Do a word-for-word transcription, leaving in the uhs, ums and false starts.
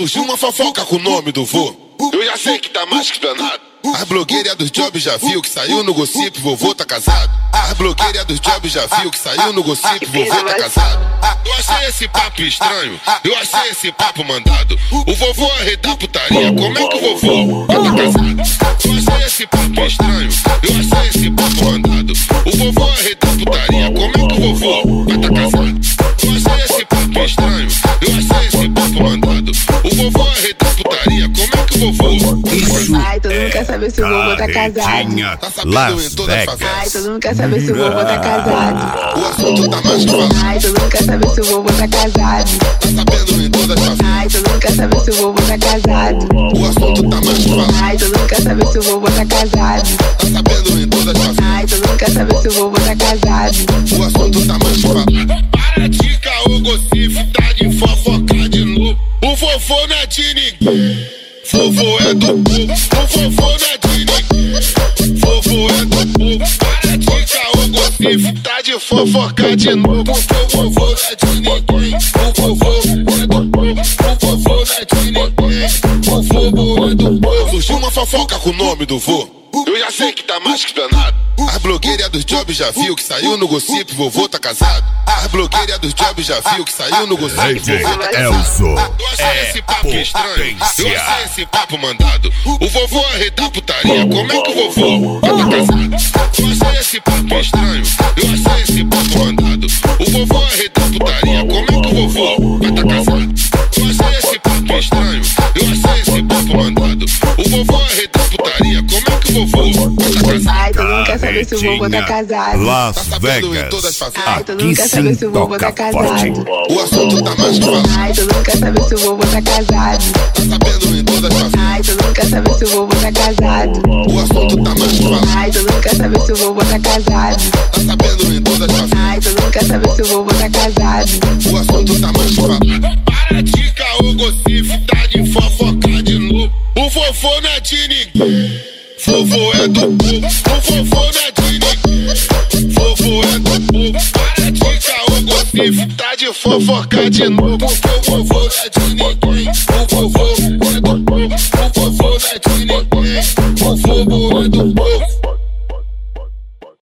Surgiu uma fofoca com o nome do vô. Eu já sei que tá mais que danado. A blogueira dos jobs já viu que saiu no gossip, vovô tá casado. A blogueira dos jobs já viu que saiu no gossip, vovô tá casado. Eu achei esse papo estranho, eu achei esse papo mandado. O vovô arredar putaria, como é que o vovô vai tá casado? Eu achei esse papo estranho, eu achei esse papo mandado. O vovô arredar putaria, como é que o vovô vai tá casado? Eu achei esse papo estranho, eu achei esse papo mandado. O vovô arredar putaria, como é que o vovô vai tá casado? Ai, todo mundo quer saber se o vovô tá casado. Tá sabendo em todas as favelas. Ai, todo mundo quer saber se o vovô tá casado. O assunto tá mais que falado. Ai, todo mundo quer saber se o vovô tá casado. Tá sabendo em todas as favelas. Ai, todo mundo quer saber se o vovô tá casado. O assunto tá mais que falado. Ai, todo mundo quer saber se o vovô tá casado. Tá sabendo em todas as favelas. Ai, todo mundo quer saber se o vovô tá casado. O assunto tá mais que falado. Para de caô, gossip, tá de fofocar de novo. O vovô não é de ninguém. Vovô é do povo. O vovô não é de ninguém. Vovô é do povo. Para de caô, gossip, tá de fofocar de novo. O vovô não é de ninguém. O vovô é do povo. O vovô não é de ninguém. O vovô é do povo. Surgiu uma fofoca com o nome do vô. Eu já sei que tá mais que danado. A blogueira dos jobs já viu que saiu no gossip, vovô tá casado. A blogueira dos jobs já viu que saiu no gossip, vovô tá casado. Eu achei esse papo estranho, eu achei esse papo mandado. O vovô arredar putaria, como é que o vovô vai tá casado? Eu achei esse papo estranho, eu achei esse papo mandado. O vovô arredar putaria, como é que o vovô vai tá casado? Eu achei esse papo estranho, eu achei esse papo mandado. O vovô arredar putaria, como é que o vovô vai tá casado? Ai, todo mundo quer saber se o vovô tá casado. Las Tá sabendo em todas as Vegas. favelas. Ai, todo mundo quer saber se o vovô tá casado. O assunto tá mais que falado. Ai, todo mundo quer saber se o vovô tá casado. Tá sabendo em todas as favelas. Ai, todo mundo quer saber se o vovô tá casado. O assunto tá mais que falado. Ai, todo mundo quer saber se o vovô tá casado. Tá sabendo em todas as favelas. Ai, todo mundo quer saber se o vovô tá casado. O assunto tá mais que falado. Para de caô, gossip, tá de fofocar de novo. O vovô não é de ninguém. Vovô é do povo. O vovô não é de ninguém. Vovô é do povo. Para de caô, gossip, tá de fofocar de novo. O vovô não é de ninguém. O vovô é do povo.